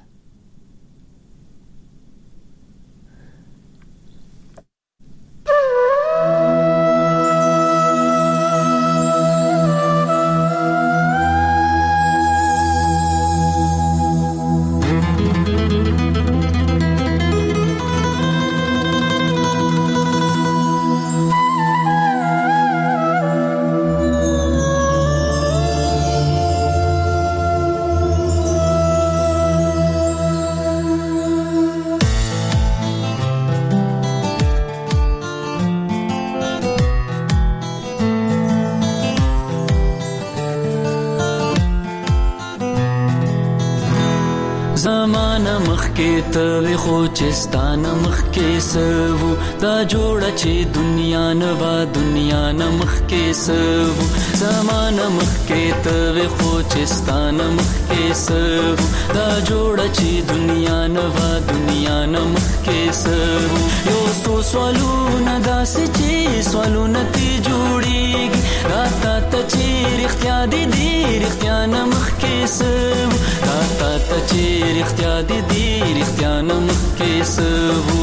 زمانه مخکې ته خو چستانه مخکې سوو دا جوړه چې دنیا نه وا دنیا نه مخکې سوو زمانه مخکې ته خو چستانه مخکې سوو دا جوړه چې دنیا نه وا دنیا نه مخکې سوو یو څو سوالونه داسې چې سوالونه تی جوړیږي راته ته چې رښتیا دي دي رښتیا نه مخکې سوو راته ته چې رښتیا دي دي رښتیا نه مخکې سوو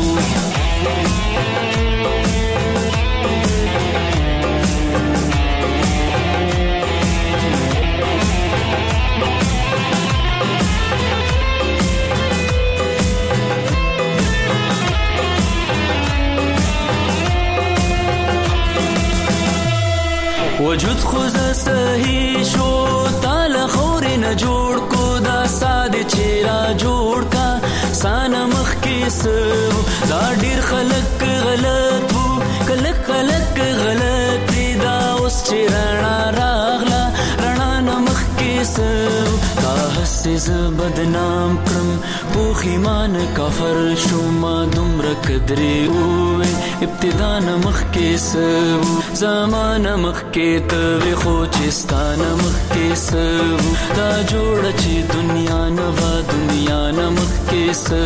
وجود خود صحیح شو تاله خورې نه جوړ کو دا ساده چیرې جوړ کا سانه مخ کې سو دا ډیر خلک غلط وو کله خلک غلط دي دا اوس چیرې راغلا رڼا نه مخ کې سو دا حسز بدنام کړم پوخ ایمان کافر شو ما دومره قدرې وې ابتدا نه مخ کې سو زمانه مخ کې ته خو چستانه مخ کې سو دا جوړه چې دنیا نه وا دنیا نه مخ کې سو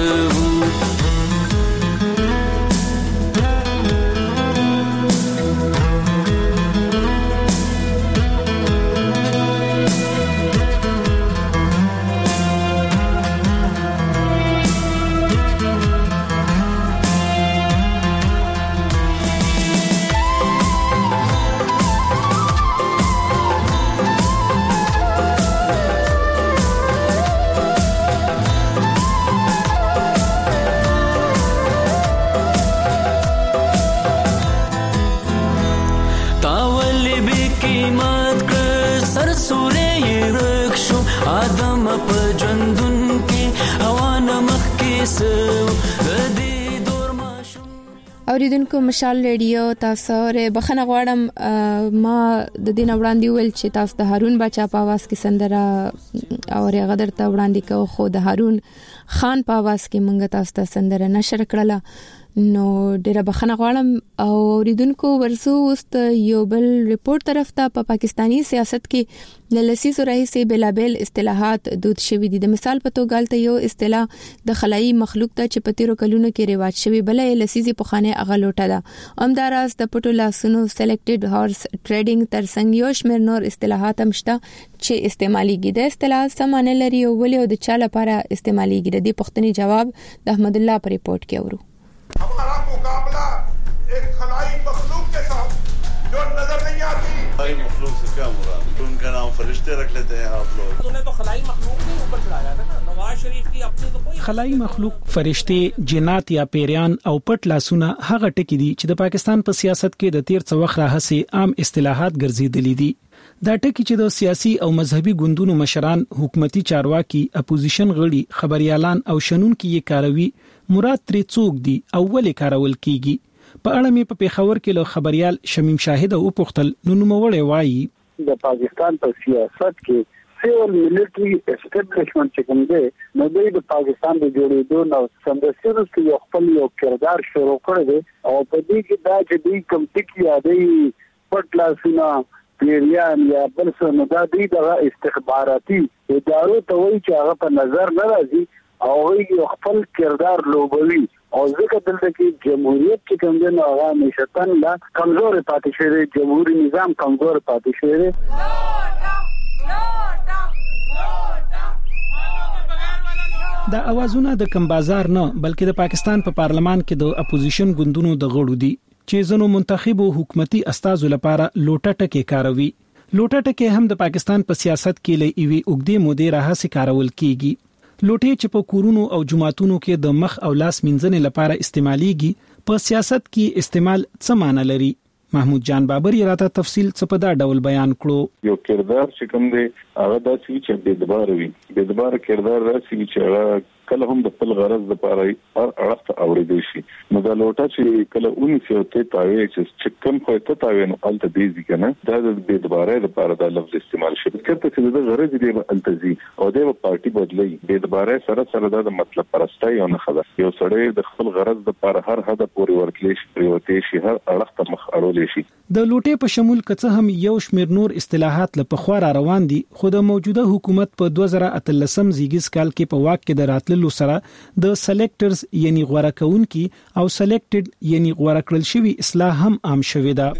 اوریدونکو مشال ریډیو تاسو سره بخنه غواړم ما د دین وړاندې ویل چې تاسو د هارون بچا په आवाज کې سندره او هغه درته وړاندې کوو خو د هارون خان په आवाज کې مونږ تاسو ته سندره نشر کړله نو ډیره بخښنه غواړم او ریدونکو ورسو است یو بل ریپورت طرف ته په پا پاکستانی سیاست کې لسی سورای سي بلابل اصطلاحات دود شوی دي. د مثال په توګه غلطه یو اصطلاح د خلایي مخلوق ته چې په تیرو کلونو کې رواج شوی بلې لسی په خانه اغلوټه ده. امداراز د پټو لاسونو سلیکټډ هارس ټریډینګ تر څنګ یو شمیر نور اصطلاحات هم شته چې استعماليږي. د اصطلاح سمانه لري او ولې د چا لپاره استعماليږي د دې پوښتنې جواب د احمد الله په ریپورت کې اورو. हमारा मुकाबला एक खलाई मखलूक के साथ जो नजर नहीं आती. खलाई मखलूक से क्या मुराद? तो उनका नाम फरिश्ते रख लेते हैं आप लोग. तूने तो खलाई मखलूक के ऊपर चढ़ाया था ना. नवाज शरीफ की अपनी तो कोई خلای مخلوق فرشته جنات یا پیریان او پټ لاسونه هغه ټکی دي چې د پاکستان په سیاست کې د تیر څو وخت راهسي عام اصطلاحات ګرځیدلې دي. دا ټکی چې د سیاسي او مذهبي ګوندونو مشران، حکومتي چارواکي، اپوزیشن غړي، خبريالان او شنونکي یې کاروي مراد ترې څوک دي او ولې کارول کیږي. په اړه مې په پیښور کې له خبريال شمیم شاهد او پختل نو نوموړی وایي د پاکستان په سیاست کې سیول ملټری اسټابلیشمنت چې کوم دی نو د پاکستان د جوړېدو نو سمدستانو کې یو خپل یو کردار شروع کړی دی او په دې کې دا چې دوی کوم ټکی یادې پټ لاسونه پیریان یا بل څه نو دا دوی د استخباراتي ادارو ته وایي چې هغه په نظر نه راځي او یو خپل کردار لوبوي او ځکه دلته کې جمهوریت چې کوم دی نو هغه نشتن لا کمزور پاتې شوی، جمهوریت نظام کمزور پاتې شوی. دا اوازونه د کم بازار نه بلکې د پاکستان په پا پارلمان کې د اپوزیشن ګوندونو د غړو دي چې زنو منتخبو حکومتي استازو لپاره لوټه ټکی کاروي. لوټه ټکی هم د پاکستان په سیاست کې لې ایوي اوګدې مودې راهسي کارول کیږي. لوټې چې په کورونو او جماعتونو کې د مخ او لاس منځنې لپاره استعماليږي په سیاست کې استعمال څه معنی لري؟ محمود جان بابر یې راته تفصیل څه په دا ډول بیان کړو. یو کردار چې کوم دی هغه داسې چې د دبار وي د دبار کردار راسي چې هغه کله هم د خپل غرض لپاره هر اړخ ته اوریدل شي. نو دا لوټه چې کله اونې سیوته تاوي چې کم خو ته تاوي نو الته دیږي کنه دا د دبارې لپاره دا لفظ استعمال شي. کله چې د غرض دی التزي او د پارټي بدلی د دبارې سره سره دا مطلب پرستای او نه خبر یو سړی د خپل غرض لپاره هر هدف پورې ورکلی شي پریوتي شي هر اړخ ته مخ اړول شي. د لوټې په شمول کڅه هم یو شمیر نور اصطلاحات له پخوا را روان دي خو د موجوده حکومت په دوه زره اتلسم زیږیز کال کې په واک کې د راتللو سره د سلیکټرز یعنی غوړه کونکي او سلیکټډ یعنی غوړه کړل شوی اصلاح هم عام شوې ده.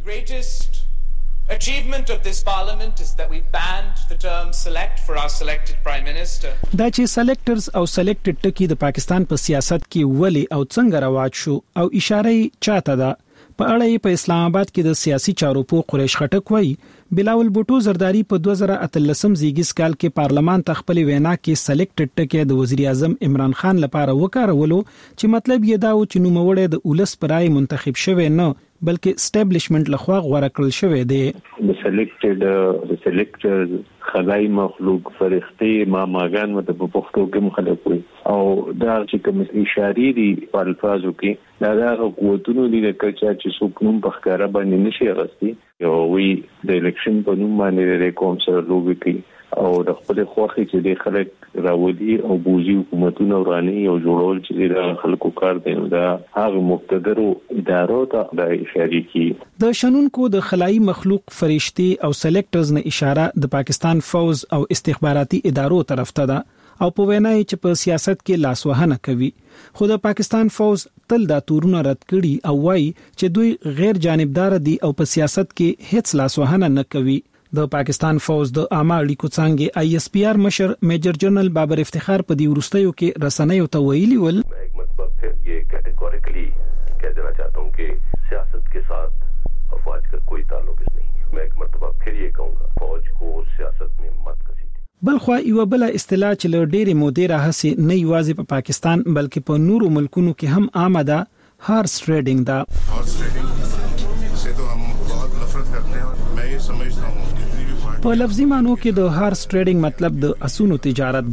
Achievement of this parliament is that we banned the term select for our selected prime minister. دا چې سلیکټرز او سلیکټډ ټکی د پاکستان په سیاست کې ولې او څنګه رواج شو او اشاره چاته ده په اړه په اسلام آباد کې د سیاسي چارو په قریش خټک وایي بلاول بوټو زرداری په دوه زره اتلسم زیږیز کال کې پارلمان ته خپل وینا کې سلیکټډ ټکی د وزیر اعظم عمران خان لپاره وکړولو چې مطلب یې دا و چې نوموړی د اولس پرای منتخب شوی نه بلکې اسټابلیشمنت لخوا غوړه کړل شوی دی. د سلیکټډ د سلیکټر خدای مخلوق فرښتې ما ماګان مت په پښتو کې مخالف وي او دا چې کوم اشاره دي په الفاظو کې دا د قوتونو دي چې څوک نوم په ښکارا باندې نشي غوښتي یو وی د الیکشن په نوم باندې د کوم سره لوبي کوي او د خپل خوخي چې د خلک راودي او بوزي حکومتونه وراني او جوړول چې د خلکو کار دی دا هغه مقتدرو ادارو ته د اشاره کی د شنونکو د خلایي مخلوق فرشتي او سلیکټرز نه اشاره د پاکستان فوز او استخباراتي ادارو طرف ته ده او په وینا چې په سیاست کې لاسوهنه کوي خو د پاکستان فوز تل دا تورونه رد کړي او وايي چې دوی غیر جانبدار دي او په سیاست کې هیڅ لاسوهنه نه کوي. د پاکستان فوز د عامه اړیکو څنګه آی اس پی آر مشر میجر جنرال بابر افتخار په دی ورستیو کې رسنیو ته ویلي ول मैं एक मर्तबा फिर ये कैटेगोरिकली कह देना चाहता हूं कि सियासत के साथ अफवाज का कोई ताल्लुक नहीं है. मैं एक मर्तबा फिर ये कहूंगा फौज को सियासत में मत घसीटे. بلخوا یو بل اصطلاح چې له ډېرې مودې راهسي نه یوازې په پاکستان بلکې په نورو ملکونو کې هم عامه ده هارس ټریډینګ ده. हॉर्स ट्रेडिंग से तो हम बहुत नफरत करते हैं और मैं ये समझता हूं په لفظي معنی کې د هارس ټریډینګ مطلب د اسونو تجارت دی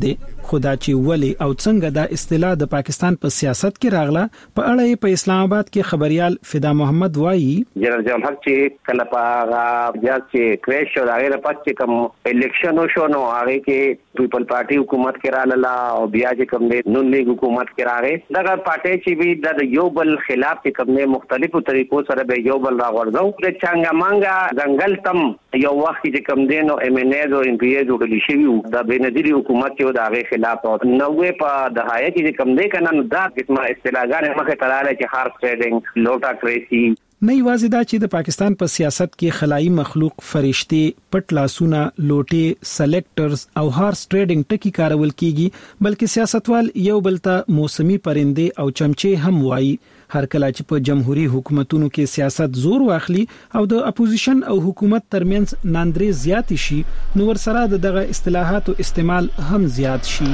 خدا چې ولی او څنګه دا اصطلاح د پاکستان په سیاست کې راغله په اړه په اسلام آباد کې خبريال فدا محمد وایي جنرال جان حق چې کله په بیا چې کریش او هغه د پات چې کوم الیکشن شو نو هغه کې پیپل پارټي حکومت کې رااله او بیا چې کوم د نون لیگ حکومت کې راغې دغه پارټي چې وی د یو بل خلاف چې کوم مختلفو طریقو سره به یو بل راغورځو د چانګا مانګا ځنګل تم یو وخت چې کوم دینو ایم ان ای او ام پی ای جوړل شي د بنظیری حکومت کې د هغه خلاف او نوې په دهایه کې کوم دی کنه دا قسمه اصطلاحګان مخه تراله چې هارس ټریډینګ لوټا ټریسی نه یوازې دا چې د پاکستان په سیاست کې خلایي مخلوق فرشتي پټ لاسونه لوټي سلیکټرز او هارس ټریډینګ ټکی کارول کیږي بلکې سیاستوال یو بل ته موسمي پرنده او چمچې هم وایي هر کله چې په جمهوریت حکومتونو کې سیاست زور واخلي او د اپوزیشن او حکومت ترمنځ ناندري زیات شي نو ورسره دغه اصطلاحات او استعمال هم زیات شي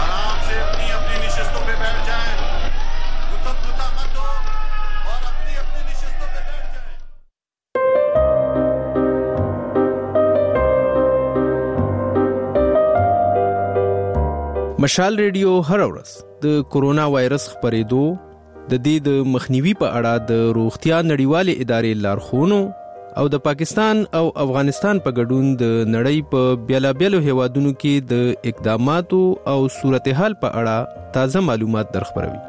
مشال ریډیو هر ورځ د کورونا وایرس خپرېدو د دې د مخنیوي په اړه د روغتیا نړیوالې ادارې لارښوونو او د پاکستان او افغانستان په ګډون د نړۍ په بیلابیلو هیوادونو کې د اقداماتو او صورتحال په اړه تازه معلومات درخبروي.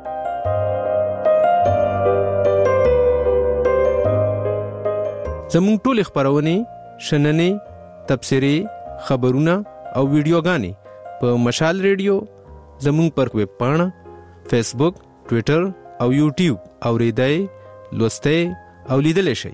زموږ ټول خبرونه شننې تبصرې خبرونه او ویډیوګانې په مشال ریډیو زموږ پر ویب پاڼه فیسبوک ټوئیټر او یوټیوب اوریدای لوستای او لیدل شي.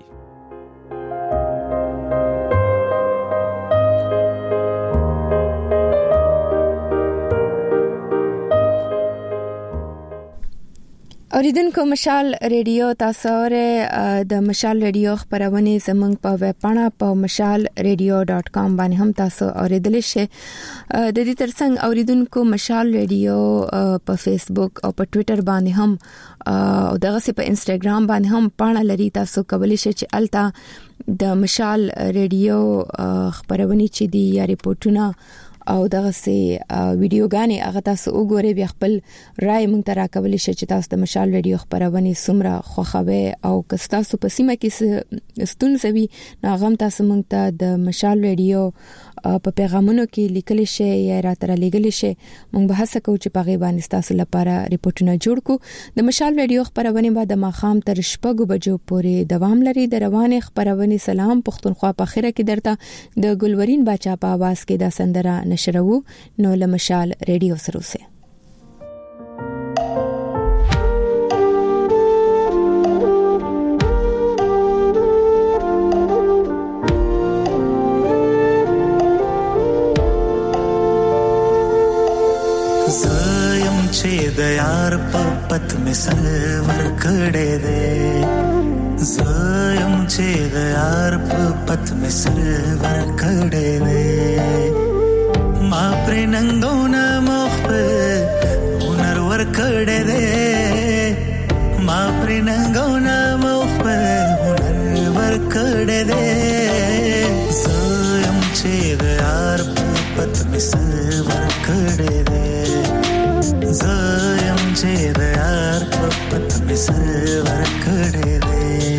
اوریدونکو مشال ریډیو تاسو ور د مشال ریډیو خبرونه زمنګ په ویب پاڼه په مشال ریډیو ډاٹ کام باندې هم تاسو اوریدل شئ. د دې ترڅنګ اوریدونکو مشال ریډیو په فیسبوک او په ټوئیټر باندې هم او دغه سه په انستګرام باندې هم پاڼه لري تاسو کولی شئ چې التا د مشال ریډیو خبرونه چې دی یا ریپورتونه او دغه سي ویډیوګانې هغه تاسو وګورئ بیا خپل رائے مونږ ته راکولی شئ چې تاسو د مشال ریډیو خبرونه سمره خوښوي او که تاسو په سیمه کې ستونزه وي نو هغه تاسو مونږ ته د مشال ریډیو په پیغامونو کې لیکل شي یا راتره لیکل شي مونږ به هڅه کوو چې په غیبه باندې تاسو لپاره ریپورتونه جوړ کړو. د مشال ریډیو خبرونه به د ماخام تر شپږو بجو پورې دوام لري. د روانه خبرونه سلام پښتونخوا په خیره کې درته د ګلورین باچا په आवाज کې دا سندره نشرو نو له مشال ریډیو سره اوسه. زایم چې د یار په پت می سرور کړه دې زایم چې د یار په پت می سرور کړه دې ما پر ننګونه مخ په هنر ور کړه دې ما پر ننګونه مخ په هنر ور کړه دې زایم چې د یار په پت می سرور کړه دې زایم چې د یار په پت می سرور کړه دې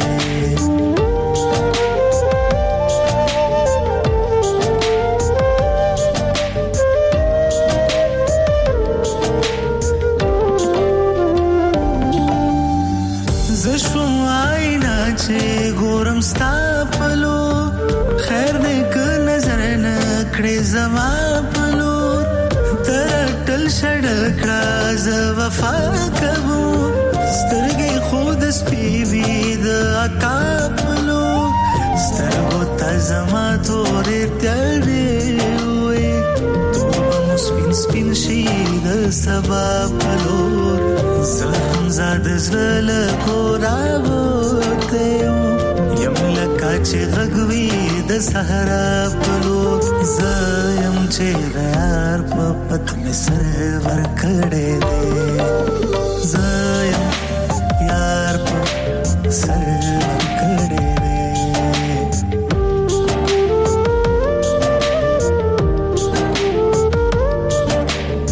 زشم آئینا چې ګورم ستا پلو خیر دې که نظر نه کړې زما پلو تل شړکړه ز وفا کوو سترګې خود سپیوي د اکاپلو سترګو ته زما تورې تلې وې توبه سپین سپین شي د سبا پلور زم زاد زل کورا وته یم لکه چې غوي د صحرا پلور زم چې یار په پت می سرور کړه دې زایم یار په سرور کړه دې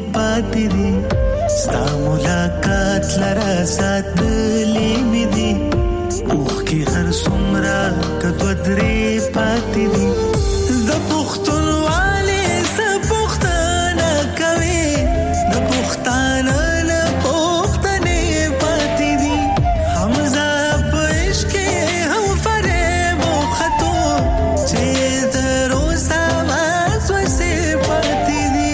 پاتې دي ستا ملاقات لرا ساتلې مې دي اوخ کې هر څومره کدو درې پاتې دي د پښتونوالې څه پښتنه کوي د پښتانه نه پښتنې پاتې دي حمزه په عشق هم فریب وختو چې دروسه واس وسې پاتې دي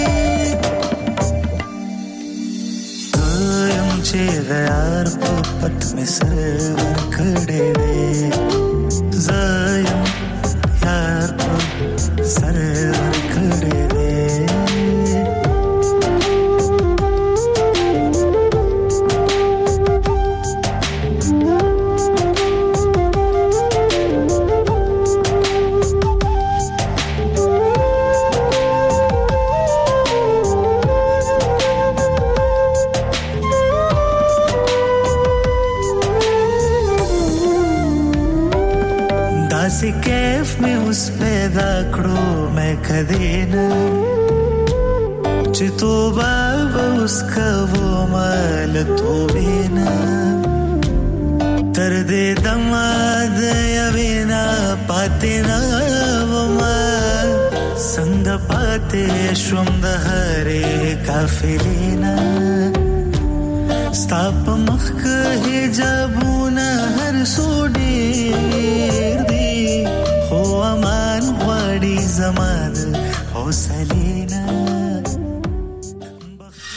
یم چې د یار په پت مې سر ورکړې دي زایم یار په سر ورکړې دي داسې کیف مې اوس پیدا کړو مې کدی نه چې توبه به اوس کوم مال توبې نه تر دې دمه د یوې نه پاتې نه ومه څنګه پاتې شوم د هرې قافلې نه ستا په مخ کې حجابونه هر څو ډېر دي خو امان غواړي زما د حوصلې نه